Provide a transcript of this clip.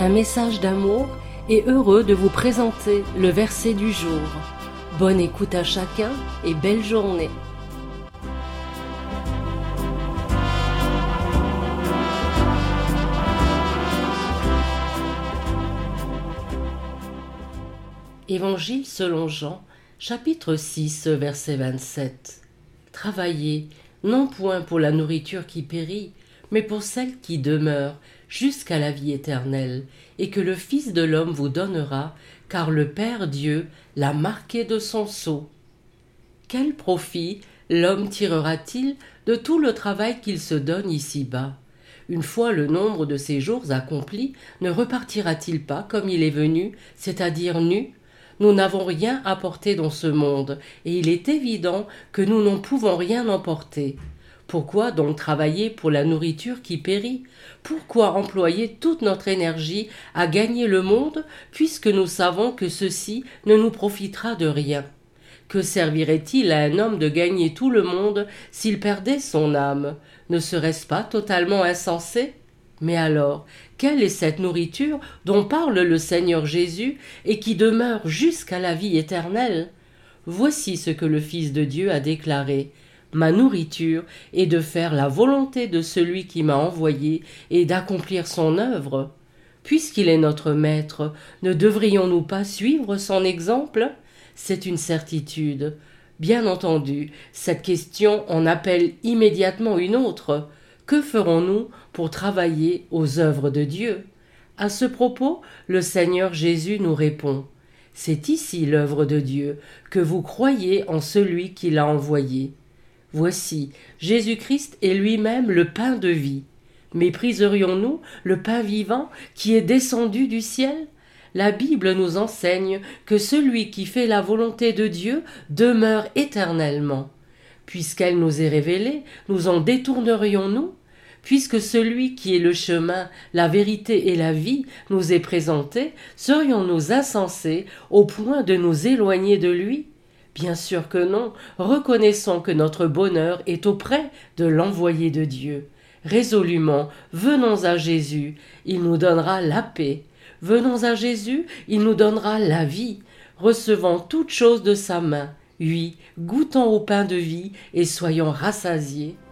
un message d'amour et heureux de vous présenter le verset du jour. Bonne écoute à chacun et belle journée. Évangile selon Jean, chapitre 6, verset 27. Travaillez, non point pour la nourriture qui périt, mais pour celle qui demeure jusqu'à la vie éternelle, et que le Fils de l'homme vous donnera, car le Père Dieu l'a marqué de son sceau. Quel profit l'homme tirera-t-il de tout le travail qu'il se donne ici-bas? Une fois le nombre de ses jours accompli, ne repartira-t-il pas comme il est venu, c'est-à-dire nu? Nous n'avons rien apporté dans ce monde, et il est évident que nous n'en pouvons rien emporter. Pourquoi donc travailler pour la nourriture qui périt? Pourquoi employer toute notre énergie à gagner le monde, puisque nous savons que ceci ne nous profitera de rien? Que servirait-il à un homme de gagner tout le monde s'il perdait son âme? Ne serait-ce pas totalement insensé? Mais alors, quelle est cette nourriture dont parle le Seigneur Jésus et qui demeure jusqu'à la vie éternelle? Voici ce que le Fils de Dieu a déclaré. Ma nourriture est de faire la volonté de celui qui m'a envoyé et d'accomplir son œuvre. Puisqu'il est notre Maître, ne devrions-nous pas suivre son exemple? C'est une certitude. Bien entendu, cette question en appelle immédiatement une autre. Que ferons-nous pour travailler aux œuvres de Dieu? À ce propos, le Seigneur Jésus nous répond. C'est ici l'œuvre de Dieu, que vous croyez en celui qui l'a envoyé. Voici, Jésus-Christ est lui-même le pain de vie. Mépriserions-nous le pain vivant qui est descendu du ciel? La Bible nous enseigne que celui qui fait la volonté de Dieu demeure éternellement. Puisqu'elle nous est révélée, nous en détournerions-nous? Puisque celui qui est le chemin, la vérité et la vie nous est présenté, serions-nous insensés au point de nous éloigner de lui? Bien sûr que non, reconnaissons que notre bonheur est auprès de l'envoyé de Dieu. Résolument, venons à Jésus, il nous donnera la paix. Venons à Jésus, il nous donnera la vie. Recevons toutes choses de sa main. Oui, goûtons au pain de vie et soyons rassasiés.